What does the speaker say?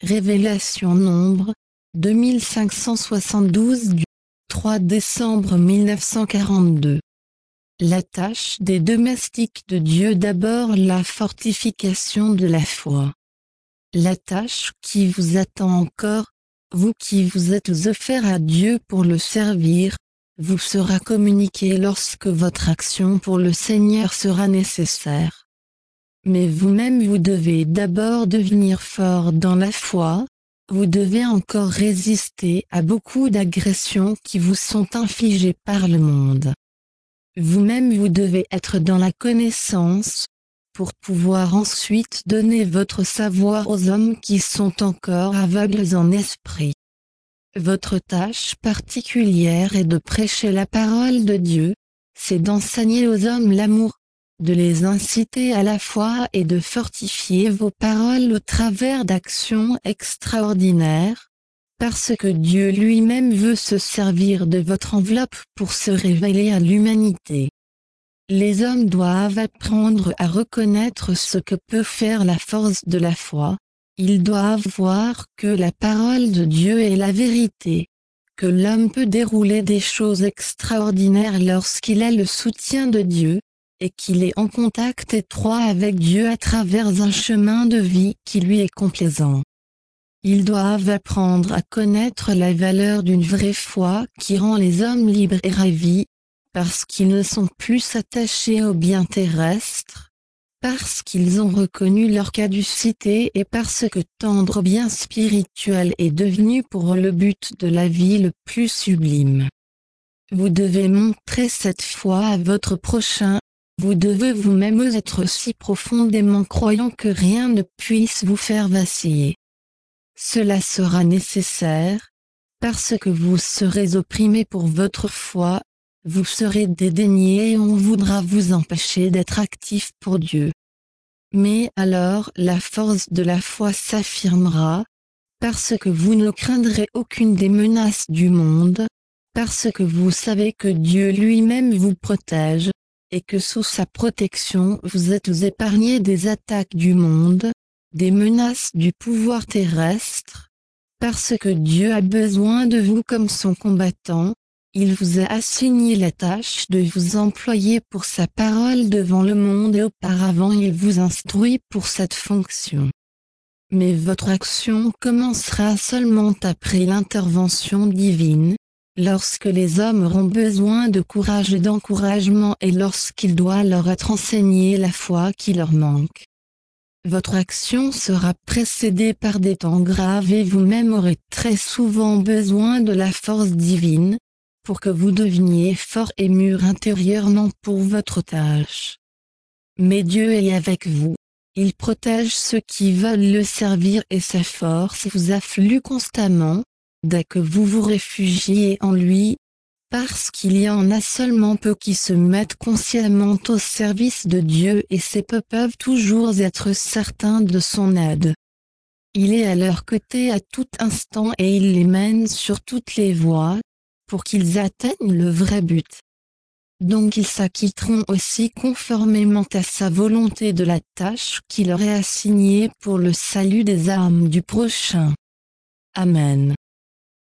Révélation Nombre, 2572 du 3 décembre 1942. La tâche des domestiques de Dieu. D'abord la fortification de la foi. La tâche qui vous attend encore, vous qui vous êtes offerts à Dieu pour le servir, vous sera communiquée lorsque votre action pour le Seigneur sera nécessaire. Mais vous-même vous devez d'abord devenir fort dans la foi, vous devez encore résister à beaucoup d'agressions qui vous sont infligées par le monde. Vous-même vous devez être dans la connaissance, pour pouvoir ensuite donner votre savoir aux hommes qui sont encore aveugles en esprit. Votre tâche particulière est de prêcher la parole de Dieu, c'est d'enseigner aux hommes l'amour, de les inciter à la foi et de fortifier vos paroles au travers d'actions extraordinaires, parce que Dieu lui-même veut se servir de votre enveloppe pour se révéler à l'humanité. Les hommes doivent apprendre à reconnaître ce que peut faire la force de la foi. Ils doivent voir que la parole de Dieu est la vérité, que l'homme peut dérouler des choses extraordinaires lorsqu'il a le soutien de Dieu, et qu'il est en contact étroit avec Dieu à travers un chemin de vie qui lui est complaisant. Ils doivent apprendre à connaître la valeur d'une vraie foi qui rend les hommes libres et ravis, parce qu'ils ne sont plus attachés aux biens terrestres, parce qu'ils ont reconnu leur caducité et parce que tendre bien spirituel est devenu pour le but de la vie le plus sublime. Vous devez montrer cette foi à votre prochain, vous devez vous-même être si profondément croyant que rien ne puisse vous faire vaciller. Cela sera nécessaire, parce que vous serez opprimé pour votre foi, vous serez dédaigné et on voudra vous empêcher d'être actif pour Dieu. Mais alors la force de la foi s'affirmera, parce que vous ne craindrez aucune des menaces du monde, parce que vous savez que Dieu lui-même vous protège, et que sous sa protection vous êtes épargnés des attaques du monde, des menaces du pouvoir terrestre, parce que Dieu a besoin de vous comme son combattant, il vous a assigné la tâche de vous employer pour sa parole devant le monde et auparavant il vous instruit pour cette fonction. Mais votre action commencera seulement après l'intervention divine, lorsque les hommes auront besoin de courage et d'encouragement et lorsqu'il doit leur être enseigné la foi qui leur manque. Votre action sera précédée par des temps graves et vous-même aurez très souvent besoin de la force divine, pour que vous deveniez fort et mûr intérieurement pour votre tâche. Mais Dieu est avec vous, il protège ceux qui veulent le servir et sa force vous afflue constamment, dès que vous vous réfugiez en lui, parce qu'il y en a seulement peu qui se mettent consciemment au service de Dieu et ces peu peuvent toujours être certains de son aide. Il est à leur côté à tout instant et il les mène sur toutes les voies, pour qu'ils atteignent le vrai but. Donc ils s'acquitteront aussi conformément à sa volonté de la tâche qui leur est assignée pour le salut des âmes du prochain. Amen.